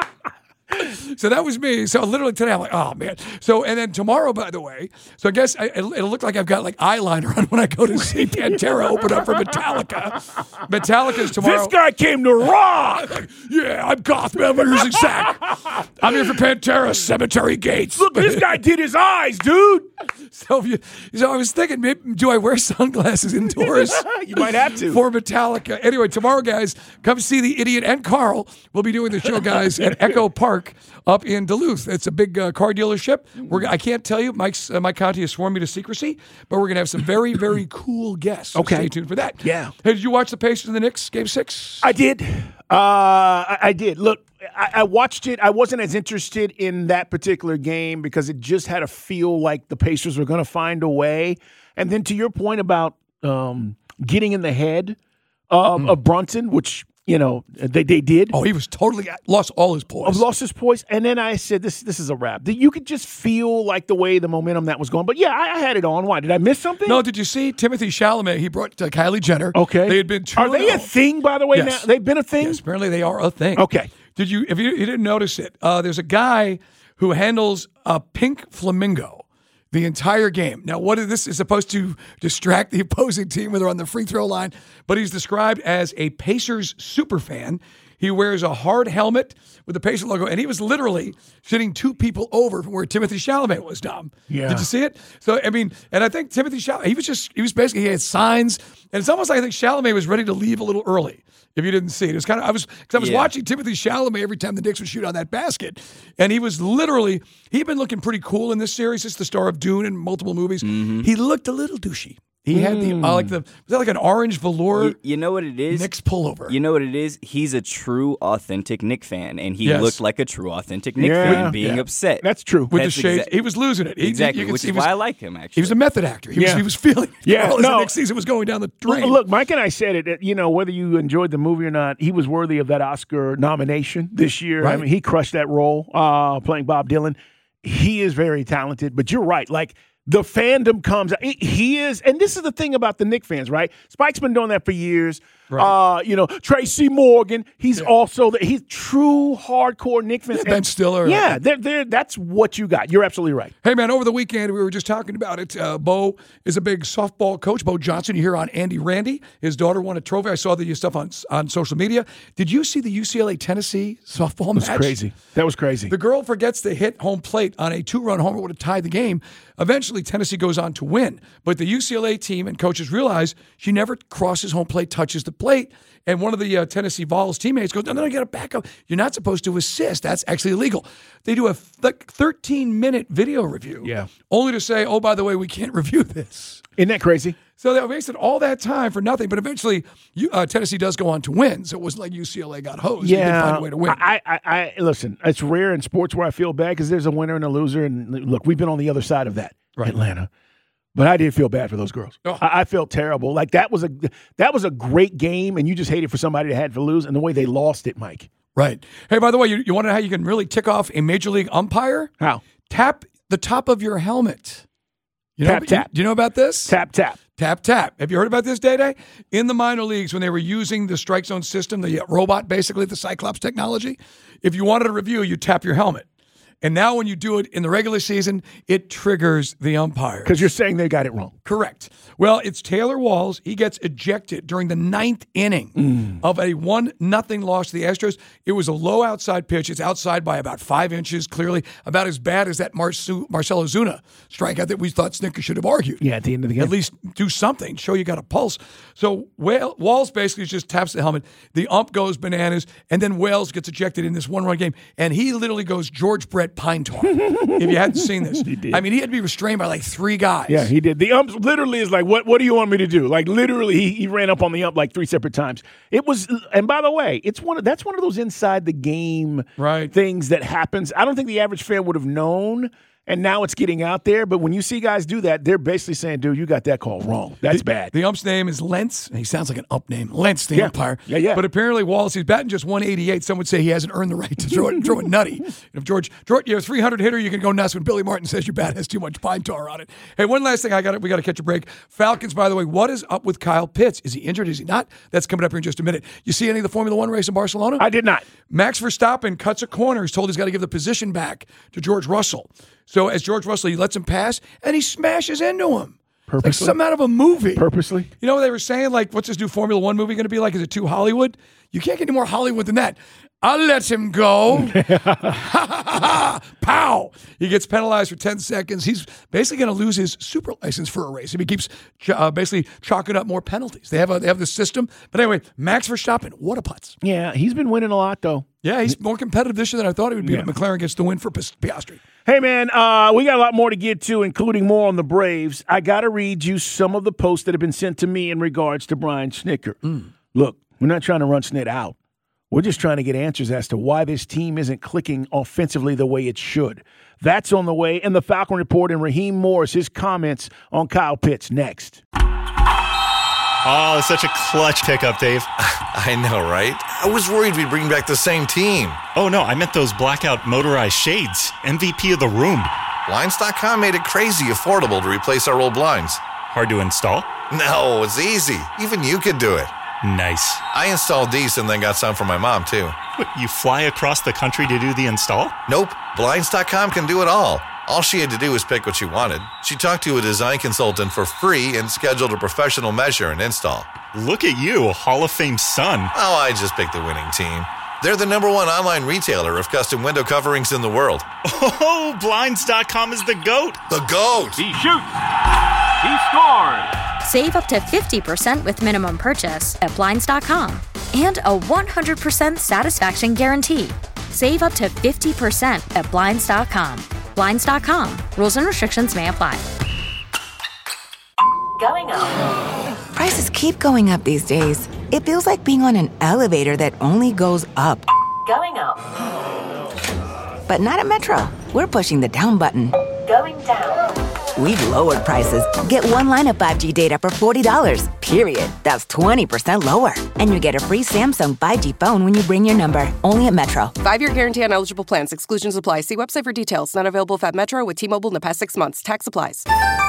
So that was me. So literally today, I'm like, oh man. So and then tomorrow, by the way, so I guess I, it'll, it'll look like I've got like eyeliner on when I go to see Pantera open up for Metallica. Metallica's tomorrow. This guy came to rock. Yeah, I'm Goth, man. I'm using Zach. I'm here for Pantera, Cemetery Gates. Look, this guy did his eyes, dude. So, if you, so I was thinking, maybe, do I wear sunglasses indoors? You might have to. For Metallica. Anyway, tomorrow, guys, come see the Idiot and Carl. We'll be doing the show, guys, at Echo Park up in Duluth. It's a big uh, car dealership. We're, I can't tell you. Mike's, uh, Mike Conti has sworn me to secrecy, but we're going to have some very, very cool guests. So Okay. Stay tuned for that. Yeah. Hey, did you watch the Pacers and the Knicks, Game six? I did. Uh, I, I did. Look, I, I watched it. I wasn't as interested in that particular game because it just had a feel like the Pacers were going to find a way. And then to your point about um, getting in the head of, Mm. of Brunson, which, you know, they, they did. Oh, he was totally lost all his poise. Lost his poise. And then I said, this this is a wrap. You could just feel like the way the momentum that was going. But yeah, I, I had it on. Why? Did I miss something? No, did you see Timothy Chalamet? He brought uh, Kylie Jenner. Okay. They had been two Are they a and oh. thing, by the way, Yes. now? They've been a thing? Yes, apparently they are a thing. Okay. Did you, if you, you didn't notice it, uh, there's a guy who handles a pink flamingo the entire game. Now, what is this is supposed to distract the opposing team when they're on the free throw line, but he's described as a Pacers super fan. He wears a hard helmet with the Pacers logo, and he was literally sitting two people over from where Timothy Chalamet was, Dom. Yeah. Did you see it? So, I mean, and I think Timothy Chalamet, he was just, he was basically, he had signs, and it's almost like I think Chalamet was ready to leave a little early. If you didn't see it, it was kind of, I was, because I was Yeah. watching Timothy Chalamet every time the Knicks would shoot on that basket, and he was literally, he'd been looking pretty cool in this series. It's the star of Dune and multiple movies. He looked a little douchey. He had the, uh, like the, was that like an orange velour? You, you know what it is? Knicks pullover. You know what it is? He's a true, authentic Knick fan, and he Yes. looked like a true, authentic Knick Yeah. fan being Yeah. upset. That's true. With That's the shades, exa- he was losing it. He, exactly, you could which see is he was, why I like him, actually. He was a method actor. He, Yeah. was, he was feeling it. Yeah, Well, as no. the next season was going down the drain. Look, Mike and I said it. You know, whether you enjoyed the movie or not, he was worthy of that Oscar nomination this year. I Right. mean, he crushed that role uh, playing Bob Dylan. He is very talented, but you're right. Like The fandom comes. He is, and this is the thing about the Knicks fans, right? Spike's been doing that for years. Right. Uh, you know, Tracy Morgan. He's yeah. also the, he's true hardcore Knicks fans. Yeah, Ben Stiller. Yeah, they're, they're, that's what you got. You're absolutely right. Hey man, over the weekend we were just talking about it. Uh, Bo is a big softball coach. Bo Johnson. You hear on Andy Randy. His daughter won a trophy. I saw the stuff on on social media. Did you see the U C L A Tennessee softball match? That was crazy. That was crazy. The girl forgets to hit home plate on a two-run homer would have tied the game. Eventually, Tennessee goes on to win. But the U C L A team and coaches realize she never crosses home plate, touches the plate. And one of the uh, Tennessee Vols teammates goes, no, no, I got to back up. You're not supposed to assist. That's actually illegal. They do a thirteen-minute video review. Yeah. Only to say, oh, by the way, we can't review this. Isn't that crazy? So they wasted all that time for nothing. But eventually, you, uh, Tennessee does go on to win. So it wasn't like U C L A got hosed. Yeah. They did find a way to win. I, I, I, listen, it's rare in sports where I feel bad because there's a winner and a loser. And look, we've been on the other side of that, right. Atlanta. But I did feel bad for those girls. Oh. I, I felt terrible. Like that was a that was a great game, and you just hated for somebody to had to lose, and the way they lost it, Mike. Right. Hey, by the way, you, you want to know how you can really tick off a major league umpire? How? Tap the top of your helmet. You know, tap, tap. You, do you know about this? Tap, tap. Tap, tap. Have you heard about this, Day-Day? In the minor leagues, when they were using the strike zone system, the robot, basically, the Cyclops technology, if you wanted a review, you tap your helmet. And now when you do it in the regular season, it triggers the umpire. Because you're saying they got it wrong. Correct. Well, it's Taylor Walls. He gets ejected during the ninth inning mm. of a one nothing loss to the Astros. It was a low outside pitch. It's outside by about five inches, clearly about as bad as that Marce- Marcell Ozuna strikeout that we thought Snicker should have argued. Yeah, at the end of the game. At least do something. Show you got a pulse. So Walls basically just taps the helmet. The ump goes bananas, and then Wales gets ejected in this one-run game. And he literally goes George Brett Pine Tar. If you hadn't seen this. He did. I mean, he had to be restrained by like three guys. Yeah, he did. The ump literally is like, what What do you want me to do? Like, literally, he, he ran up on the ump like three separate times. It was, and by the way, it's one of that's one of those inside the game right. things that happens. I don't think the average fan would have known. And now it's getting out there. But when you see guys do that, they're basically saying, dude, you got that call wrong. That's the, bad. The ump's name is Lentz. He sounds like an ump name. Lentz, the yeah. umpire. Yeah, yeah. But apparently, Wallace, he's batting just one eighty-eight. Some would say he hasn't earned the right to throw it, throw it nutty. And if George, George, you're a three hundred hitter, you can go nuts when Billy Martin says your bat has too much pine tar on it. Hey, one last thing. I got We got to catch a break. Falcons, by the way, what is up with Kyle Pitts? Is he injured? Is he not? That's coming up here in just a minute. You see any of the Formula One race in Barcelona? I did not. Max Verstappen cuts a corner. He's told he's got to give the position back to George Russell. So as George Russell, he lets him pass, and he smashes into him. Purposely? Like something out of a movie. Purposely? You know what they were saying? Like, what's this new Formula One movie going to be like? Is it too Hollywood? You can't get any more Hollywood than that. I'll let him go. Pow! He gets penalized for ten seconds. He's basically going to lose his super license for a race if he keeps uh, basically chalking up more penalties. They have a, they have the system. But anyway, Max Verstappen, what a putz. Yeah, he's been winning a lot, though. Yeah, he's more competitive this year than I thought he would be. Yeah. McLaren gets the win for Piastri. Hey, man, uh, we got a lot more to get to, including more on the Braves. I got to read you some of the posts that have been sent to me in regards to Brian Snitker. Mm. Look, we're not trying to run Snit out. We're just trying to get answers as to why this team isn't clicking offensively the way it should. That's on the way. And the Falcon Report and Raheem Morris, his comments on Kyle Pitts next. Oh, it's such a clutch pickup, Dave. I know, right? I was worried we'd bring back the same team. Oh, no, I meant those blackout motorized shades. M V P of the room. Blinds dot com made it crazy affordable to replace our old blinds. Hard to install? No, it's easy. Even you could do it. Nice. I installed these and then got some for my mom, too. What, you fly across the country to do the install? Nope. Blinds dot com can do it all. All she had to do was pick what she wanted. She talked to a design consultant for free and scheduled a professional measure and install. Look at you, Hall of Fame son. Oh, I just picked the winning team. They're the number one online retailer of custom window coverings in the world. Oh, Blinds dot com is the GOAT. The GOAT. He shoots. He scores. Save up to fifty percent with minimum purchase at Blinds dot com and a one hundred percent satisfaction guarantee. Save up to fifty percent at Blinds dot com. Blinds dot com. Rules and restrictions may apply. Going up. Prices keep going up these days. It feels like being on an elevator that only goes up. Going up. But not at Metro. We're pushing the down button. Going down. We've lowered prices. Get one line of five G data for forty dollars, period. That's twenty percent lower. And you get a free Samsung five G phone when you bring your number. Only at Metro. Five-year guarantee on eligible plans. Exclusions apply. See website for details. Not available if at Metro with T-Mobile in the past six months. Tax applies.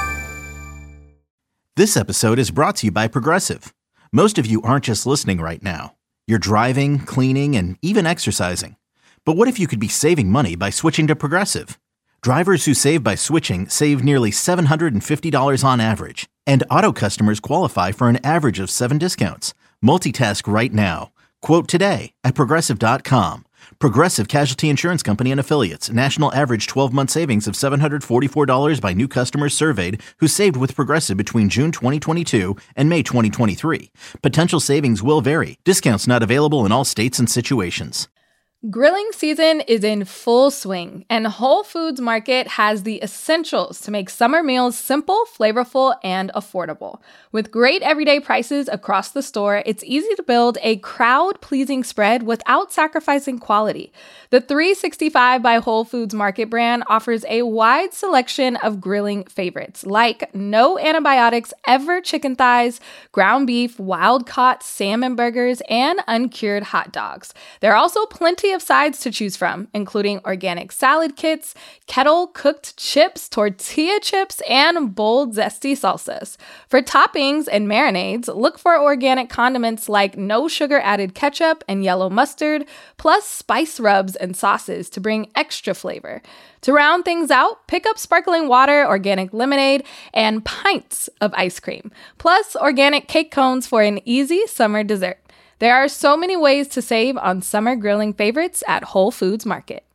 This episode is brought to you by Progressive. Most of you aren't just listening right now. You're driving, cleaning, and even exercising. But what if you could be saving money by switching to Progressive? Drivers who save by switching save nearly seven hundred fifty dollars on average. And auto customers qualify for an average of seven discounts. Multitask right now. Quote today at Progressive dot com. Progressive Casualty Insurance Company and Affiliates. National average twelve-month savings of seven hundred forty-four dollars by new customers surveyed who saved with Progressive between June twenty twenty-two and May twenty twenty-three. Potential savings will vary. Discounts not available in all states and situations. Grilling season is in full swing, and Whole Foods Market has the essentials to make summer meals simple, flavorful, and affordable. With great everyday prices across the store, it's easy to build a crowd-pleasing spread without sacrificing quality. The three sixty-five by Whole Foods Market brand offers a wide selection of grilling favorites, like no antibiotics ever chicken thighs, ground beef, wild-caught salmon burgers, and uncured hot dogs. There are also plenty of sides to choose from, including organic salad kits, kettle cooked chips, tortilla chips, and bold zesty salsas. For toppings and marinades, look for organic condiments like no sugar added ketchup and yellow mustard, plus spice rubs and sauces to bring extra flavor. To round things out, pick up sparkling water, organic lemonade, and pints of ice cream, plus organic cake cones for an easy summer dessert. There are so many ways to save on summer grilling favorites at Whole Foods Market.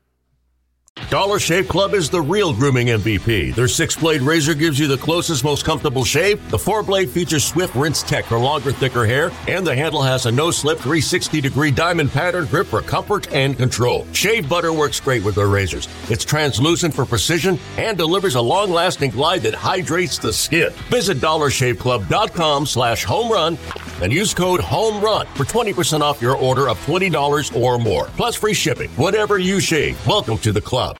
Dollar Shave Club is the real grooming M V P. Their six-blade razor gives you the closest, most comfortable shave. The four-blade features swift rinse tech for longer, thicker hair. And the handle has a no-slip three sixty degree diamond pattern grip for comfort and control. Shave butter works great with their razors. It's translucent for precision and delivers a long-lasting glide that hydrates the skin. Visit dollar shave club dot com slash home run and use code HOMERUN for twenty percent off your order of twenty dollars or more. Plus free shipping. Whatever you shave, welcome to the club.